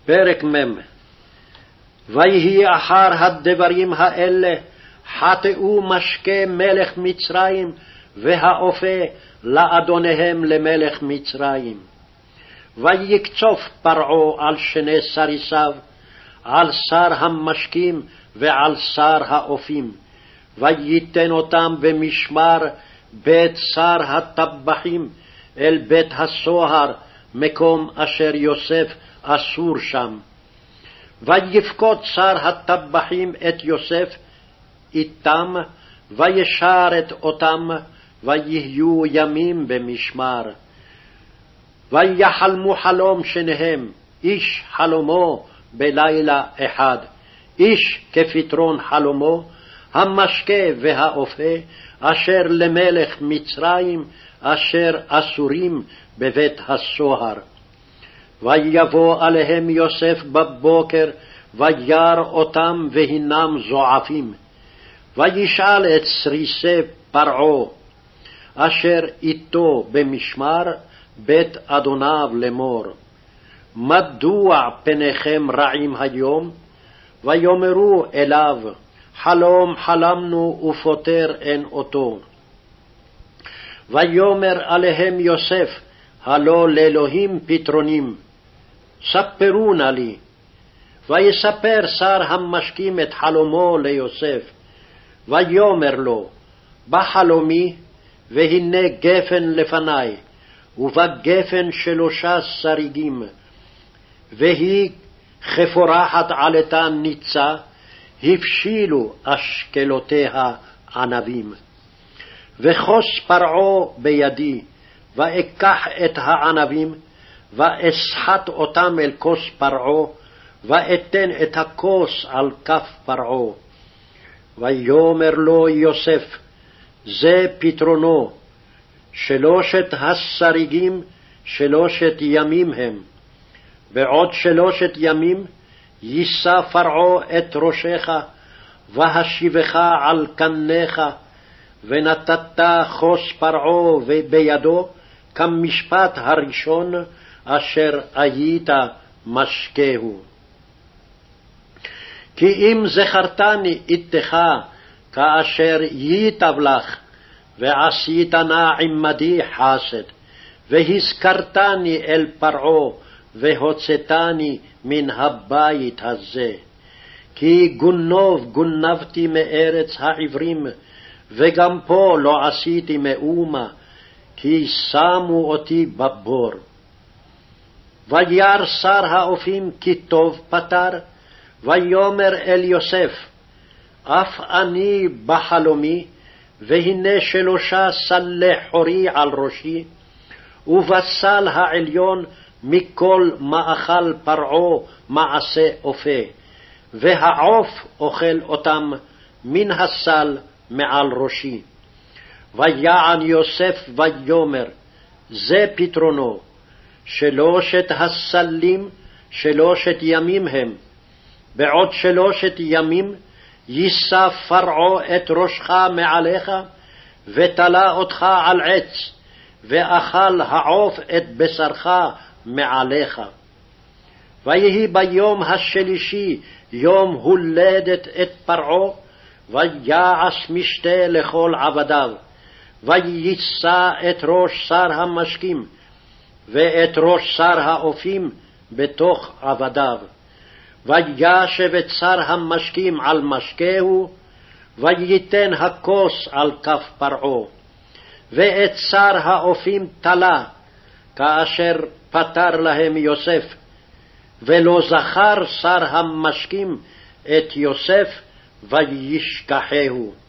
פרק מ'. ויהי אחר הדברים האלה, חטאו משקה מלך מצרים והאופה לאדוניהם למלך מצרים. ויקצוף פרעה על שני סריסיו, על שר המשקים ועל שר האופים, וייתן אותם במשמר בית שר הטבחים אל בית הסוהר, מקום אשר יוסף אסור שם. ויפקוד שר הטבחים את יוסף איתם, וישרת אותם, ויהיו ימים במשמר. ויחלמו חלום שניהם, איש חלומו בלילה אחד, איש כפתרון חלומו, המשקה והאופה, אשר למלך מצרים, אשר אסורים בבית הסוהר. ויבוא עליהם יוסף בבוקר, וירא אותם והנם זועפים. וישאל את סריסי פרעה, אשר איתו במשמר בית אדוניו לאמור, מדוע פניכם רעים היום? ויאמרו אליו, חלום חלמנו ופותר אין אותו. ויאמר עליהם יוסף, הלא לאלוהים פתרונים, ספרו נא לי. ויספר שר המשקים את חלומו ליוסף. ויאמר לו, בחלומי, והנה גפן לפני, ובגפן 3 שריגים, והיא כפורחת עלתה ניצה, הבשילו אשכלותיה ענבים. וחוס פרעה בידי, ואקח את הענבים, ואסחט אותם אל כוס פרעה, ואתן את הכוס על כף פרעה. ויאמר לו יוסף, זה פתרונו, 3 השריגים 3 ימים הם. בעוד 3 ימים יישא פרעה את ראשך, והשיבך על קניך, ונתת כוס פרעה בידו, כמשפט הראשון אשר היית משקהו. כי אם זכרתני איתך כאשר ייטב לך, ועשית נא עמדי חסד, והזכרתני אל פרעה, והוצאתני מן הבית הזה. כי גונבתי מארץ העברים, וגם פה לא עשיתי מאומה, כי שמו אותי בבור. וירא שר האופים כי טוב פתר, ויאמר אל יוסף, אף אני בחלומי, והנה 3 סלי חורי על ראשי, ובסל העליון מכל מאכל פרעה מעשה אופה, והעוף אוכל אותם מן הסל מעל ראשי. ויען יוסף ויאמר, זה פתרונו, 3 הסלים 3 ימים הם. בעוד 3 ימים יישא פרעה את ראשך מעליך, ותלה אותך על עץ, ואכל העוף את בשרך מעליך. ויהי ביום השלישי יום הולדת את פרעה, ויעש משתה לכל עבדיו, ויישא את ראש שר המשקים, ואת ראש שר האופים בתוך עבדיו. וישב את שר המשקים על משקהו, וייתן הכוס על כף פרעה. ואת שר האופים תלה, כאשר פתר להם יוסף, ולא זכר שר המשקים את יוסף, וישכחהו.